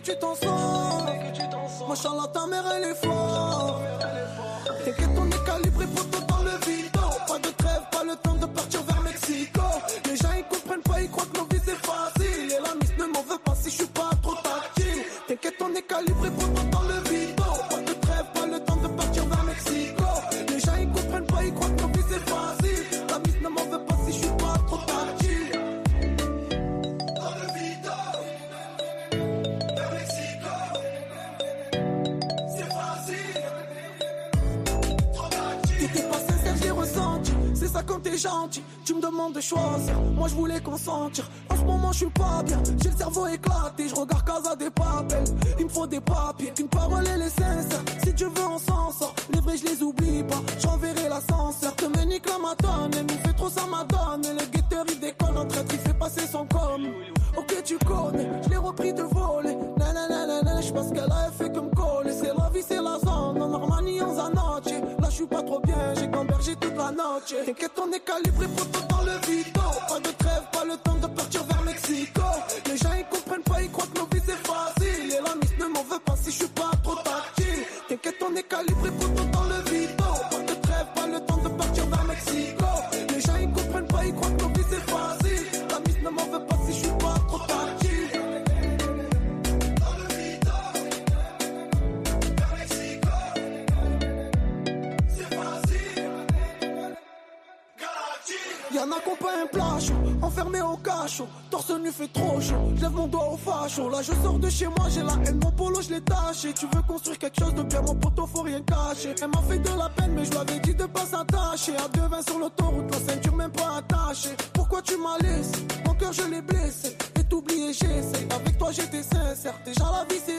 tu t'en sors. Machallah, ta mère elle est forte. T'inquiète, on est calibré pour tout dans le vide. Pas de trêve, pas le temps de partir vers Mexico. Les gens ils comprennent pas, ils croient que nos vies c'est facile. Et la miss ne m'en veut pas si je suis pas trop tactile. T'inquiète, on est calibré pour tout dans le vide. Pas de trêve, pas le temps de partir vers Mexico. Les gens ils comprennent pas, ils croient que nos vies c'est facile. La miss ne m'en veut pas si je suis pas trop tactile. Dans le vide, vers Mexico. C'est facile. T'étais pas sincère, j'ai ressenti. C'est ça quand t'es gentil. Tu me demandes de choisir. Moi je voulais consentir. En ce moment je suis pas bien. J'ai le cerveau éclaté. Je regarde Casa des Papel. Il me faut des papiers. Qu'une parole elle est sincère. Si Dieu veut on s'en sort. Les vrais je les oublie pas. J'enverrai l'ascenseur. Te me nique la matone. Elle nous fait trop ça madone. Et le guetteur il déconne. En traite il fait passer son com. Ok tu connais. Je l'ai repris de voler. Nanana. Je pense qu'elle a fait comme coller. C'est la vie c'est la zone. En Armani en Zanoche. Là je suis pas trop bien. J'ai gambergé toute la noche. T'inquiète on est calibré pour tout dans le vide. Pas de trêve, pas le temps de partir vers Mexico. Les gens ils comprennent pas, ils croient que nos vies c'est facile. Et la miss ne m'en veut pas si je suis pas trop tactile. T'inquiète on est calibré pour tout dans le vide. Pas de trêve, pas le temps de partir vers Mexico. Les gens ils comprennent pas, ils croient que nos vies c'est facile. La miss ne m'en veut pas si je suis pas trop tactile. Dans le vide, vers Mexico. C'est facile. Y'en a qu'on pas un plat chaud, enfermé au cachot, torse nu fait trop chaud, je lève mon doigt au facho, là je sors de chez moi, j'ai la haine, mon polo je l'ai taché, tu veux construire quelque chose de bien, mon poteau faut rien cacher, elle m'a fait de la peine mais je lui avais dit de pas s'attacher, à 2,20 sur l'autoroute, la ceinture même pas attachée, pourquoi tu m'as laissé, mon cœur je l'ai blessé, et t'oublier j'essaie, avec toi j'étais sincère, déjà la vie c'est